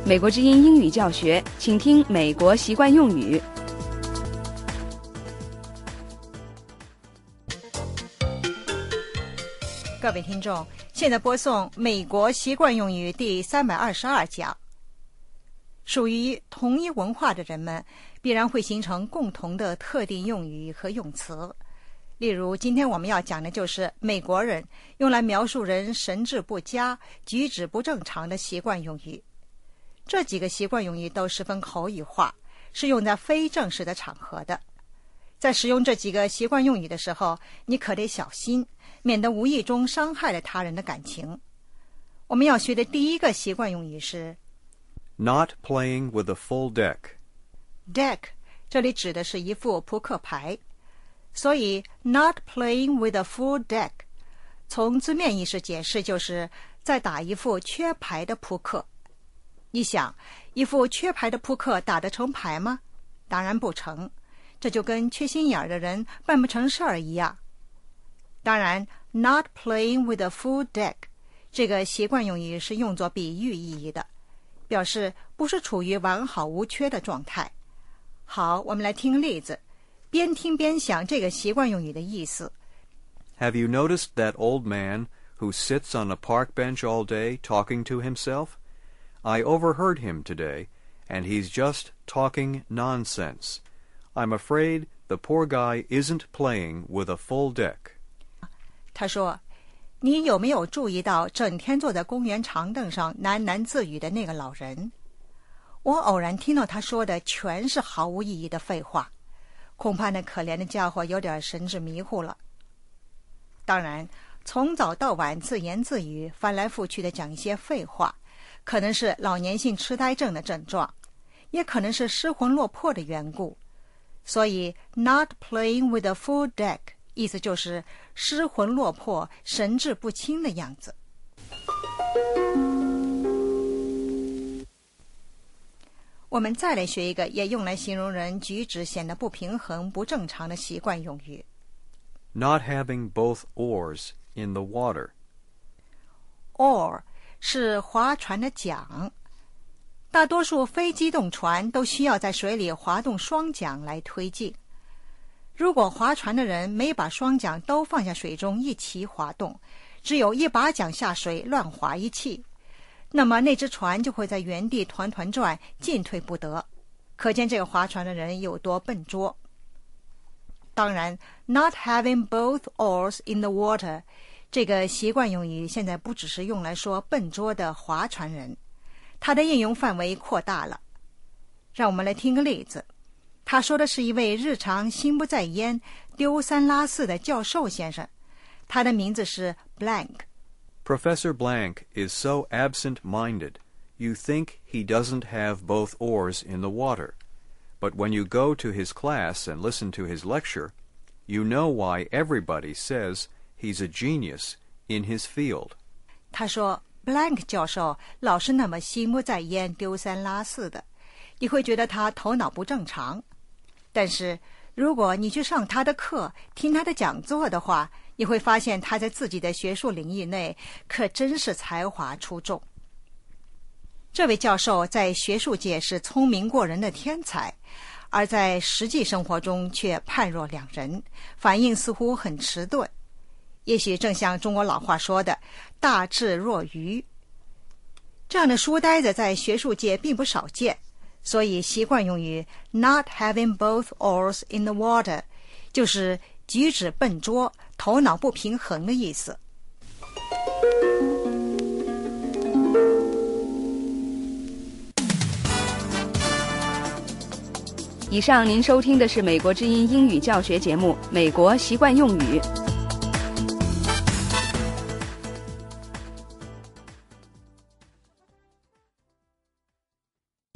美国之音英语教学，请听美国习惯用语。 各位听众，现在播送美国习惯用语第322讲。属于同一文化的人们，必然会形成共同的特定用语和用词。例如，今天我们要讲的就是美国人用来描述人神志不佳、举止不正常的习惯用语。这几个习惯用语都十分口语化，是用在非正式的场合的。在使用这几个习惯用语的时候，你可得小心，免得无意中伤害了他人的感情。我们要学的第一个习惯用语是 Not playing with a full deck. Deck 这里指的是一副扑克牌，所以 Not playing with a full deck 从字面意思解释就是在打一副缺牌的扑克。你想，一副缺牌的扑克打得成牌吗？当然不成，这就跟缺心眼儿的人办不成事儿一样。当然 Not playing with a full deck 这个习惯用语是用作比喻意义的，表示不是处于完好无缺的状态。好，我们来听例子，边听边想这个习惯用语的意思。 Have you noticed that old man who sits on a park bench all day talking to himself? I overheard him today, and he's just talking nonsense. I'm afraid the poor guy isn't playing with a full deck. 他说，你有没有注意到整天坐在公园长凳上喃喃自语的那个老人？我偶然听到他说的全是毫无意义的废话，恐怕那可怜的家伙有点神志迷糊了。当然，从早到晚自言自语，翻来覆去的讲一些废话，可能是老年性痴呆症的症状，也可能是失魂落魄的缘故。所以 Not playing with a full deck 意思就是失魂落魄、神志不清的样子。我们再来学一个也用来形容人举止显得不平衡、不正常的习惯用语。 Not having both oars in the water. Oar 是划船的桨，大多数非机动船都需要在水里划动双桨来推进。如果划船的人没把双桨都放下水中一起划动，只有一把桨下水乱划一气，那么那只船就会在原地团团转，进退不得。可见这个划船的人有多笨拙。当然 Not having both oars in the water 这个习惯用语现在不只是用来说笨拙的划船人，它的应用范围扩大了。让我们来听个例子，他说的是一位日常心不在焉、丢三落四的教授先生，他的名字是 Blank。 Professor Blank is so absent-minded, you think he doesn't have both oars in the water. But when you go to his class and listen to his lecture, you know why everybody says he's a genius in his field. 他说 Blank 教授老是那么心不在焉、丢三落四的，你会觉得他头脑不正常。但是如果你去上他的课，听他的讲座的话，你会发现他在自己的学术领域内可真是才华出众。这位教授在学术界是聪明过人的天才，而在实际生活中却判若两人，反应似乎很迟钝。也许正像中国老话说的，大智若愚。这样的书呆子在学术界并不少见，所以习惯用语 Not having both oars in the water 就是举止笨拙、头脑不平衡的意思。 以上您收听的是美国之音英语教学节目《美国习惯用语》。